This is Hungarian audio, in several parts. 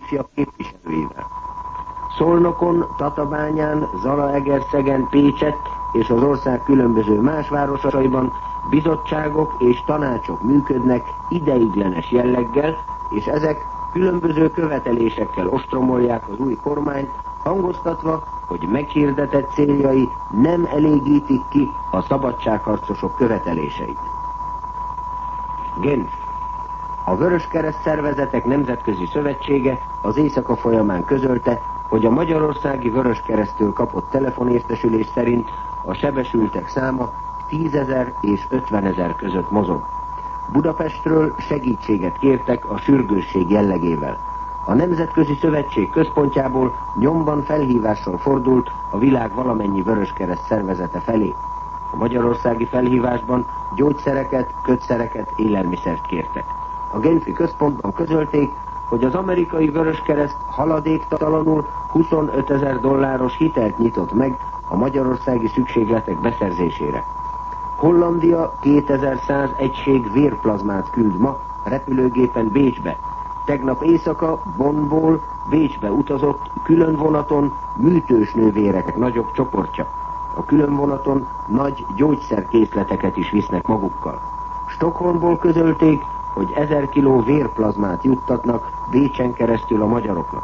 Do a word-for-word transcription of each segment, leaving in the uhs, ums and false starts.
ifjabb képviselőivel. Szolnokon, Tatabányán, Zalaegerszegen, Pécsett és az ország különböző más városaiban bizottságok és tanácsok működnek ideiglenes jelleggel, és ezek különböző követelésekkel ostromolják az új kormányt, hangoztatva, hogy meghirdetett céljai nem elégítik ki a szabadságharcosok követeléseit. Genf. A Vöröskereszt Szervezetek Nemzetközi Szövetsége az éjszaka folyamán közölte, hogy a magyarországi Vöröskereszttől kapott telefonértesülés szerint a sebesültek száma tízezer és ötvenezer között mozog. Budapestről segítséget kértek a sürgősség jellegével. A Nemzetközi Szövetség központjából nyomban felhívással fordult a világ valamennyi Vöröskereszt szervezete felé. A magyarországi felhívásban gyógyszereket, kötszereket, élelmiszert kértek. A genfi központban közölték, hogy az amerikai Vöröskereszt haladéktalanul huszonötezer dolláros hitelt nyitott meg a magyarországi szükségletek beszerzésére. Hollandia kétezer-száz egység vérplazmát küld ma repülőgépen Bécsbe. Tegnap éjszaka Bonnból Bécsbe utazott külön vonaton műtős nővérek nagyobb csoportja. A külön vonaton nagy gyógyszerkészleteket is visznek magukkal. Stockholmból közölték, hogy ezer kiló vérplazmát juttatnak Bécsen keresztül a magyaroknak.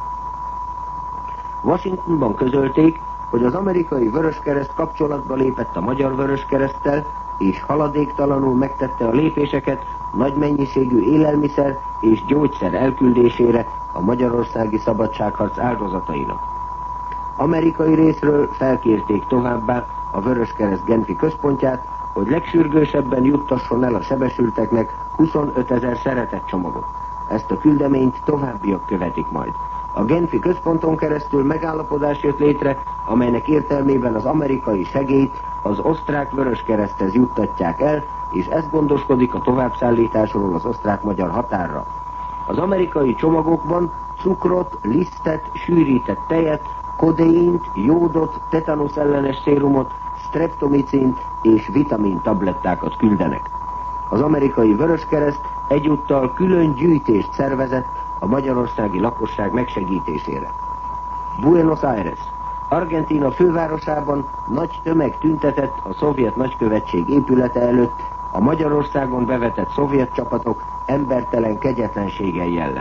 Washingtonban közölték, hogy az amerikai Vöröskereszt kapcsolatba lépett a magyar Vöröskereszttel, és haladéktalanul megtette a lépéseket nagy mennyiségű élelmiszer és gyógyszer elküldésére a magyarországi szabadságharc áldozatainak. Amerikai részről felkérték továbbá a Vöröskereszt genfi központját, hogy legsürgősebben juttasson el a sebesülteknek huszonötezer szeretetcsomagot. Ezt a küldeményt továbbiak követik majd. A genfi központon keresztül megállapodás jött létre, amelynek értelmében az amerikai segélyt az osztrák Vöröskereszthez juttatják el, és ez gondoskodik a továbbszállításról az osztrák-magyar határra. Az amerikai csomagokban cukrot, lisztet, sűrített tejet, kodeint, jódot, tetanusz ellenes szérumot, streptomicint és vitamintablettákat küldenek. Az amerikai Vöröskereszt egyúttal külön gyűjtést szervezett a magyarországi lakosság megsegítésére. Buenos Aires. Argentína fővárosában nagy tömeg tüntetett a szovjet nagykövetség épülete előtt a Magyarországon bevetett szovjet csapatok embertelen kegyetlenségei ellen.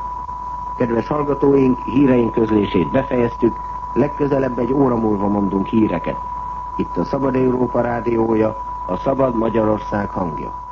Kedves hallgatóink, híreink közlését befejeztük, legközelebb egy óra múlva mondunk híreket. Itt a Szabad Európa rádiója, a Szabad Magyarország hangja.